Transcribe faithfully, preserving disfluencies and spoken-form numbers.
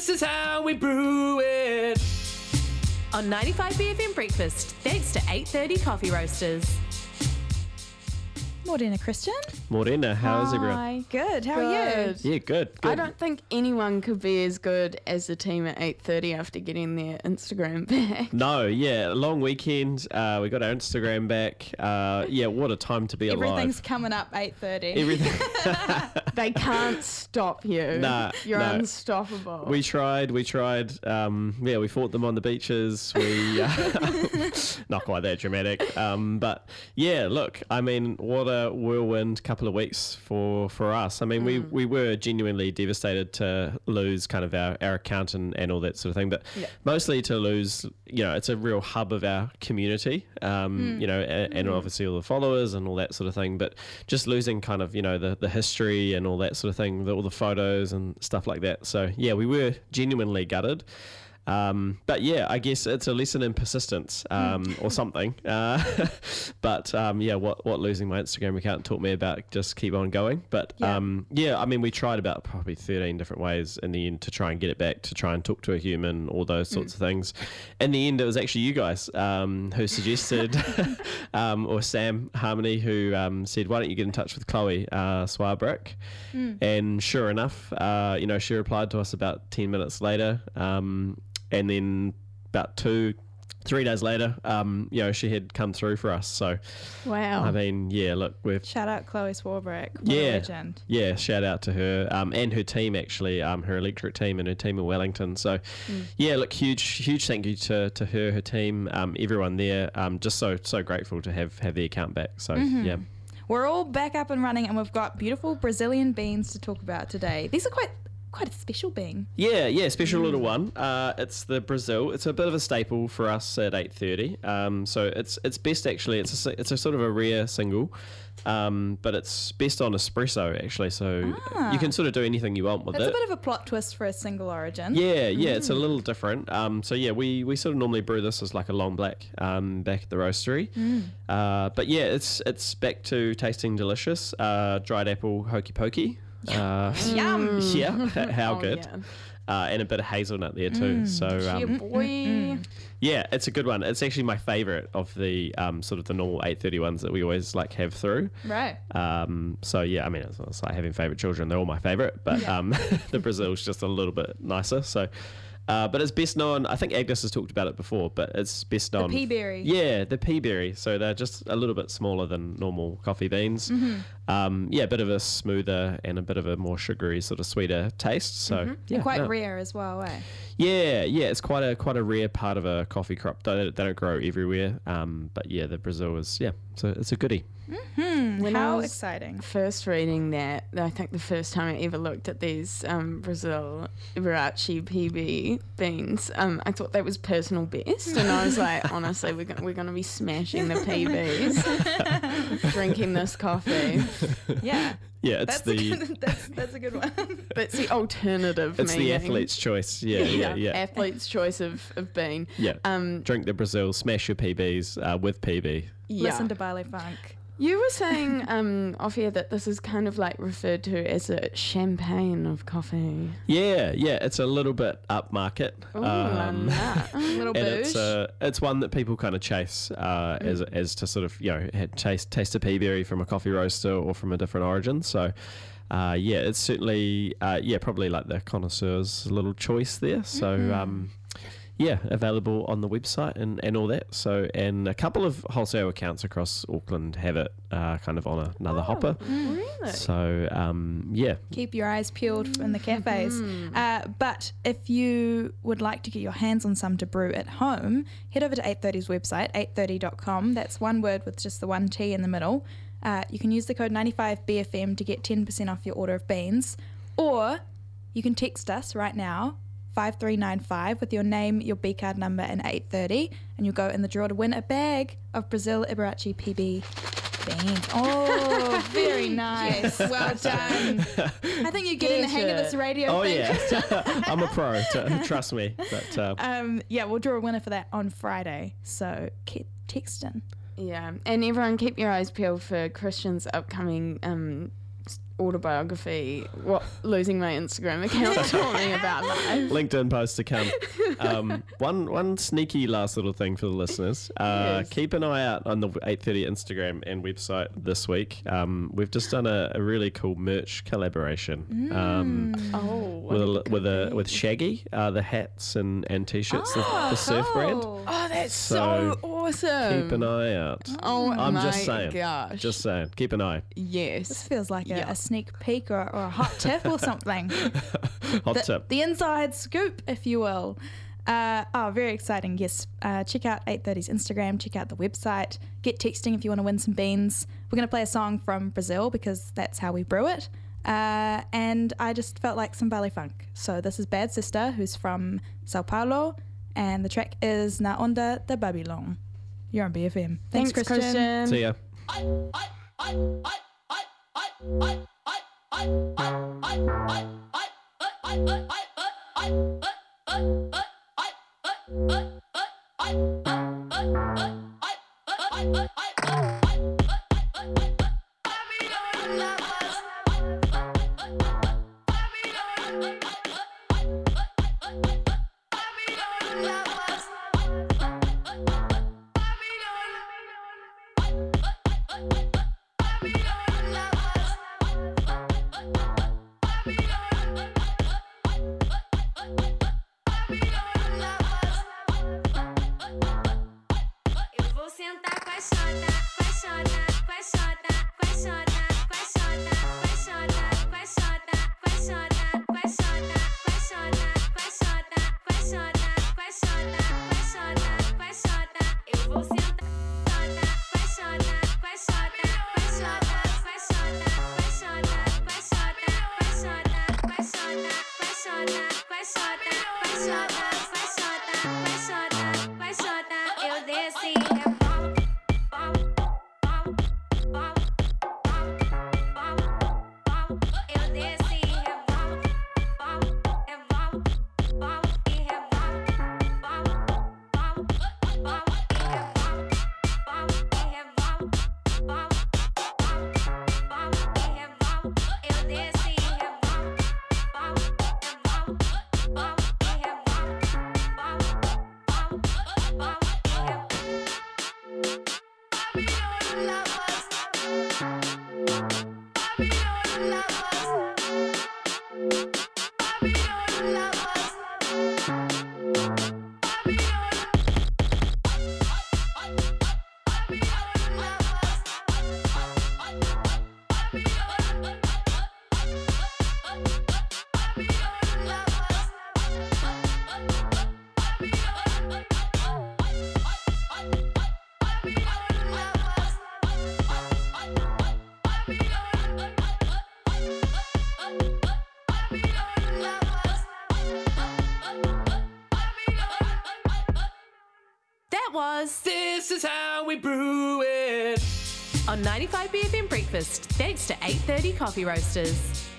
is how we brew it. On ninety-five B F M Breakfast, thanks to eight thirty Coffee Roasters. Morena Christian. Morena, how is everyone? Hi. Good. How are you? Good. Yeah, good, good. I don't think anyone could be as good as the team at eight thirty after getting their Instagram back. No, yeah, long weekend. Uh, we got our Instagram back. Uh, yeah, what a time to be Everything's alive. coming up eight thirty. Everything. They can't stop you. Nah, You're no. unstoppable. We tried, we tried. Um, yeah, we fought them on the beaches. We uh, not quite that dramatic, um, but yeah. Look, I mean, what a whirlwind couple of weeks for, for us. I mean, mm. we, we were genuinely devastated to lose kind of our, our account and, and all that sort of thing, but yeah. mostly to lose. You know, it's a real hub of our community. Um, mm. You know, and, and obviously all the followers and all that sort of thing. But just losing kind of you know the the history and all that sort of thing, the, all the photos and stuff like that. So yeah, we were genuinely gutted. Um, but yeah, I guess it's a lesson in persistence um, or something. Uh, but um, yeah, what what losing my Instagram account taught me about just keep on going. But yeah. Um, yeah, I mean, we tried about probably thirteen different ways in the end to try and get it back, to try and talk to a human, all those sorts mm. of things. In the end, it was actually you guys um, who suggested, um, or Sam Harmony, who um, said, why don't you get in touch with Chloe uh, Swarbrick? Mm. And sure enough, uh, you know, she replied to us about ten minutes later. Um, And then about two, three days later, um, you know, she had come through for us. So, wow. I mean, yeah, look, we've... Shout out Chloe Swarbrick. What yeah, a legend. Yeah, shout out to her um, and her team, actually, um, her electric team and her team in Wellington. So, mm. yeah, look, huge, huge thank you to, to her, her team, um, everyone there. Um, just so, so grateful to have, have the account back. So, mm-hmm. yeah. We're all back up and running and we've got beautiful Brazilian beans to talk about today. These are quite... Quite a special bean. Yeah, yeah, special mm. little one. Uh, it's the Brazil. It's a bit of a staple for us at eight thirty. Um, so it's it's best actually. It's a, it's a sort of a rare single, um, but it's best on espresso actually. So ah. you can sort of do anything you want with That's it. It's a bit of a plot twist for a single origin. Yeah, yeah, mm. it's a little Hmm. different. Um, so yeah, we, we sort of normally brew this as like a long black um, back at the roastery. Mm. Uh, but yeah, it's it's back to tasting delicious. Uh, dried apple hokey pokey. Uh, Yum! Yeah, how oh, good. Yeah. Uh, and a bit of hazelnut there too. Mm, so um, yeah, boy. Mm-mm. yeah, it's a good one. It's actually my favourite of the um, sort of the normal eight thirty ones that we always like have through. Right. Um, so yeah, I mean, it's, it's like having favourite children. They're all my favourite, but Yeah. um, the Brazil's just a little bit nicer. So. Uh, but it's best known, I think Agnes has talked about it before, but it's best known. The pea berry. Yeah, the pea berry. So they're just a little bit smaller than normal coffee beans. Mm-hmm. Um, yeah, a bit of a smoother and a bit of a more sugary, sort of sweeter taste. So mm-hmm. yeah, and quite no. rare as well, eh? Yeah, yeah, it's quite a quite a rare part of a coffee crop. They, they don't grow everywhere, um, but yeah, the Brazil is yeah, so it's a goodie. Mm-hmm. When How I was exciting! First reading that, I think the first time I ever looked at these um, Brazil Iberace P B beans, um, I thought that was personal best, and I was like, honestly, we're gonna, we're going to be smashing the P Bs, drinking this coffee. Yeah. Yeah, it's that's the a good, that's that's a good one. That's the alternative. It's meaning. the athlete's choice. Yeah, yeah, yeah. Athlete's choice of, of bean. Yeah. Um, Drink the Brazil, smash your P Bs uh, with P B. Yeah. Listen to Baile Funk. You were saying um, off here that this is kind of like referred to as a champagne of coffee. Yeah, yeah, it's a little bit upmarket. Ooh, um, la, la. A little and booze. it's uh, it's one that people kind of chase uh, mm. as as to sort of you know had taste taste a pea berry from a coffee roaster or from a different origin. So. Uh, yeah, it's certainly uh, yeah probably like the connoisseur's little choice there. So mm-hmm. um, yeah, available on the website and, and all that. So and a couple of wholesale accounts across Auckland have it uh, kind of on another oh, hopper. Mm. Really? So um, yeah, Keep your eyes peeled in the cafes. Mm. Uh, but if you would like to get your hands on some to brew at home, head over to eight thirty's website, eight thirty dot com. That's one word with just the one T in the middle. Uh, you can use the code ninety-five B F M to get ten percent off your order of beans. Or you can text us right now, five three nine five, with your name, your B card number, and eight thirty, and you'll go in the draw to win a bag of Brazil Iberace P B beans. Oh, very nice. Well done. I think you're getting the hang of this radio oh thing. yeah, I'm a pro. T- trust me. But uh, Um, yeah, we'll draw a winner for that on Friday. So keep texting. Yeah, and everyone keep your eyes peeled for Christian's upcoming um, autobiography, what losing my Instagram account taught me about life. LinkedIn post to come. Um, one one sneaky last little thing for the listeners. Uh, Yes. Keep an eye out on the eight thirty Instagram and website this week. Um, we've just done a, a really cool merch collaboration. Um, Oh, with a, with a with Shaggy, uh, the hats and, and t-shirts, the, the surf brand. oh, that's So, so, awesome. Keep an eye out. Oh I'm my just saying. gosh. Just saying. Keep an eye. This yes. feels like a, Yeah. a sneak peek or, or a hot tip or something. Hot the, tip. the inside scoop, if you will. Uh, oh, very exciting. Yes. Uh, check out eight thirty's Instagram. Check out the website. Get texting if you want to win some beans. We're going to play a song from Brazil because that's how we brew it. Uh, and I just felt like some ballet funk. So this is Bad Sister, who's from Sao Paulo. And the track is Na Onda de Babylon. You're on B F M. Thanks, Thanks, Christian. Christian. See ya. Eu vou sentar com a xota, com a xota, com a xota, com a xota, com a xota, com a xota, com a xota, com a xota, com a xota, com a xota, com a xota, com a xota, com a xota, com a xota, com a xota. Eu vou sentar com a xota, com a xota, com a xota, com a xota, com a xota, com a xota, com a xota, com a xota, com a xota, com a xota, com a xota, com a xota, com a xota, com a xota, com a xota. Eu desci, rebolo, bolo, bolo, bolo, bolo, bolo, bolo. Eu desci, rebolo, bolo, rebolo, bolo e rebolo, bolo, bolo, bolo e rebolo, bolo e rebolo, bolo, bolo, bolo e rebolo. Eu desci, rebolo, bolo, rebolo, bolo e rebolo, bolo, bolo, bolo e rebolo. That was This is how we brew it. on ninety-five B F M Breakfast, thanks to eight thirty Coffee Roasters.